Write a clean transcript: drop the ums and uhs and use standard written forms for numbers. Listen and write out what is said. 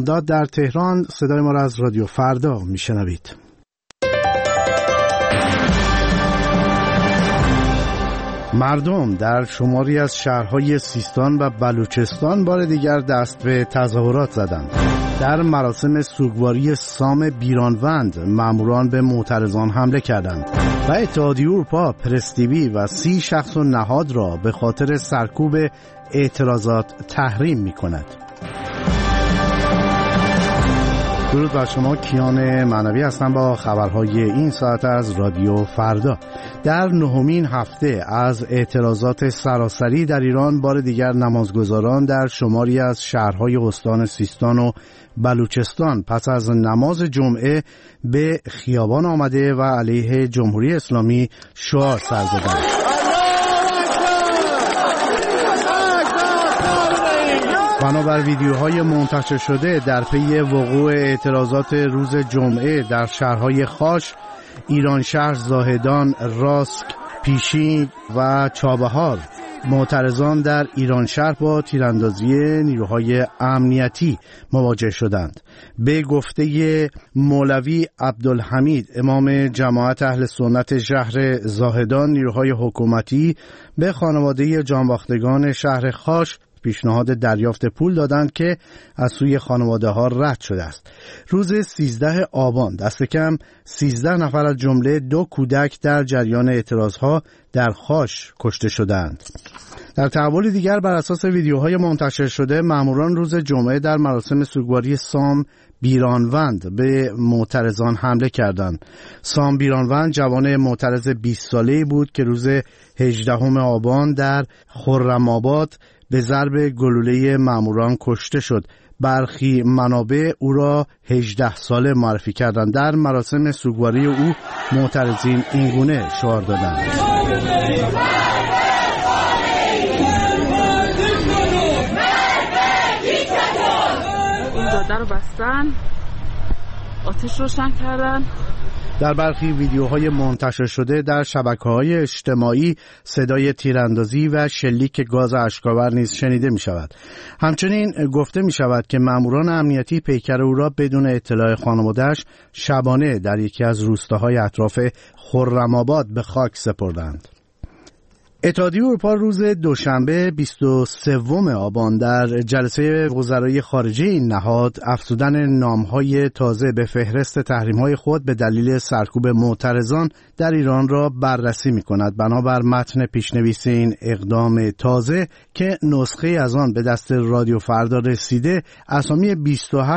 بامداد در تهران. صدای ما را از رادیو فردا میشنوید. مردم در شماری از شهرهای سیستان و بلوچستان بار دیگر دست به تظاهرات زدند. در مراسم سوگواری سام بیرانوند ماموران به معترضان حمله کردند و اتحادیه اروپا پرستیوی و 30 شخص و نهاد را به خاطر سرکوب اعتراضات تحریم می‌کند. درود بر شما، کیان معنوی هستم با خبرهای این ساعت از رادیو فردا. در 9مین هفته از اعتراضات سراسری در ایران بار دیگر نمازگزاران در شماری از شهرهای استان سیستان و بلوچستان پس از نماز جمعه به خیابان آمده و علیه جمهوری اسلامی شعار سر زدند. بنابر ویدیوهای منتشر شده در پی وقوع اعتراضات روز جمعه در شهرهای خاش، ایرانشهر، زاهدان، راسک، پیشین و چابهار، معترضان در ایرانشهر با تیراندازی نیروهای امنیتی مواجه شدند. به گفته مولوی عبدالحمید امام جماعت اهل سنت شهر زاهدان، نیروهای حکومتی به خانواده جانباختگان شهر خاش پیشنهاد دریافت پول دادند که از سوی خانواده ها رد شده است. روز 13 آبان دست کم 13 نفر از جمله 2 کودک در جریان اعتراض ها در خاش کشته شدند. در تحول دیگر بر اساس ویدیوهای منتشر شده، ماموران روز جمعه در مراسم سوگواری سام بیرانوند به معترضان حمله کردند. سام بیرانوند جوان معترض 20 ساله‌ای بود که روز 18 آبان در خرم‌آباد به ضرب گلوله ماموران کشته شد. برخی منابع او را 18 ساله معرفی کردند. در مراسم سوگواری او معترضین اینگونه شعار دادند: این جاده رو بستن، آتش روشن کردن. در برخی ویدیوهای منتشر شده در شبکه‌های اجتماعی صدای تیراندازی و شلیک گاز اشک‌آور نیز شنیده می‌شود. همچنین گفته می‌شود که ماموران امنیتی پیکر او را بدون اطلاع خانواده‌اش شبانه در یکی از روستاهای اطراف خرم‌آباد به خاک سپردند. اتحادیه اروپا روز دوشنبه 23 آبان در جلسه وزرای خارجه این نهاد افزودن نام‌های تازه به فهرست تحریم‌های خود به دلیل سرکوب معترضان در ایران را بررسی می‌کند. بنابر متن پیشنویس این اقدام تازه که نسخه از آن به دست رادیو فردا رسیده، اسامی 28